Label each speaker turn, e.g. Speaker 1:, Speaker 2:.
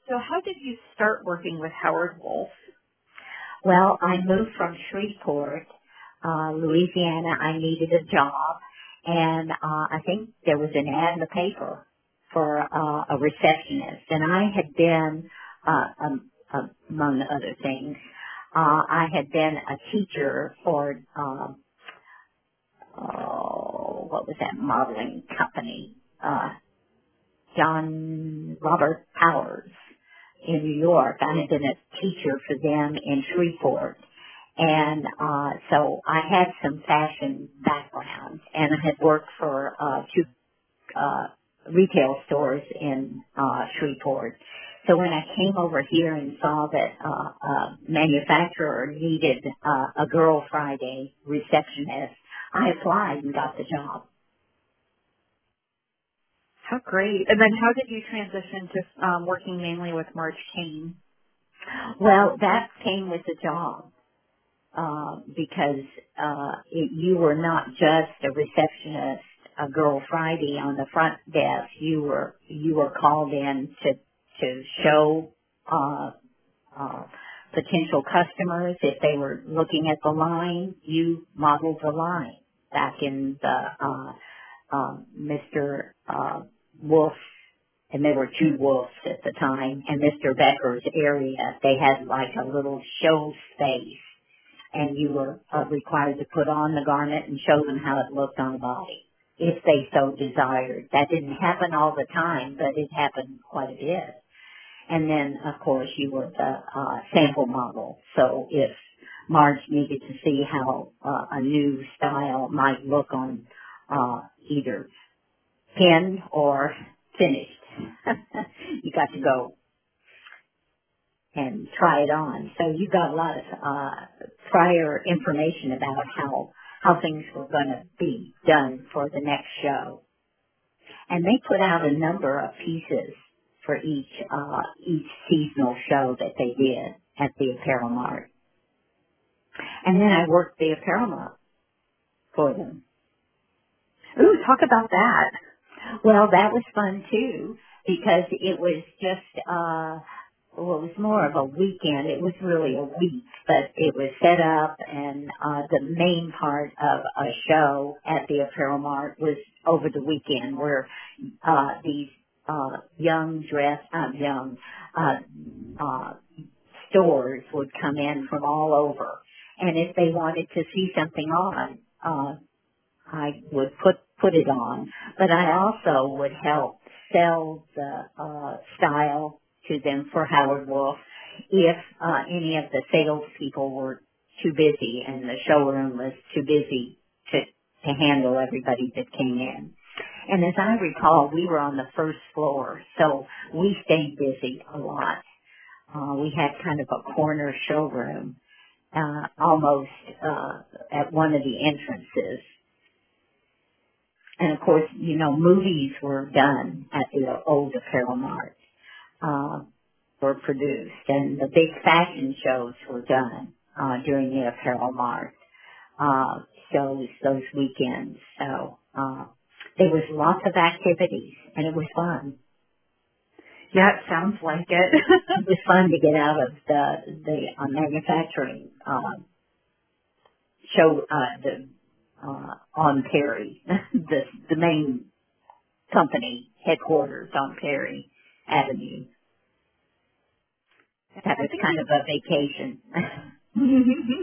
Speaker 1: So how did you start working with Howard Wolf?
Speaker 2: Well, I moved from Shreveport, Louisiana. I needed a job, and I think there was an ad in the paper for a receptionist, and I had been, among other things, I had been a teacher for, what was that modeling company? John Robert Powers in New York. I had been a teacher for them in Shreveport. And so I had some fashion background, and I had worked for two retail stores in Shreveport. So when I came over here and saw that a manufacturer needed a Girl Friday receptionist, I applied and got the job.
Speaker 1: How great. And then how did you transition to working mainly with Marge Kane?
Speaker 2: Well, that came with the job. Because you were not just a receptionist, a Girl Friday on the front desk. You were called in to show potential customers if they were looking at the line. You modeled the line back in the Mr. Wolf. And there were two Wolves at the time, and Mr. Becker's area. They had like a little show space, and you were required to put on the garment and show them how it looked on the body, if they so desired. That didn't happen all the time, but it happened quite a bit. And then, of course, you were the sample model. So if Marge needed to see how a new style might look on either pinned or finished, you got to go and try it on. So you got a lot of prior information about how things were going to be done for the next show. And they put out a number of pieces for each seasonal show that they did at the Apparel Mart. And then I worked the Apparel Mart for them.
Speaker 1: Ooh, talk about that.
Speaker 2: Well, that was fun too, because it was just, well, it was more of a weekend. It was really a week, but it was set up, and the main part of a show at the Apparel Mart was over the weekend, where these stores would come in from all over, and if they wanted to see something on, I would put it on, but I also would help sell the style to them for Howard Wolf if any of the salespeople were too busy and the showroom was too busy to handle everybody that came in. And as I recall, we were on the first floor, so we stayed busy a lot. We had kind of a corner showroom, almost at one of the entrances. And of course, movies were done at the old Apparel Mart, were produced, and the big fashion shows were done, during the Apparel Mart, those weekends. So, there was lots of activities, and it was fun.
Speaker 1: Yeah, it sounds like it.
Speaker 2: It was fun to get out of the manufacturing, show, on Perry, the main company headquarters on Perry Avenue. That was kind of a vacation.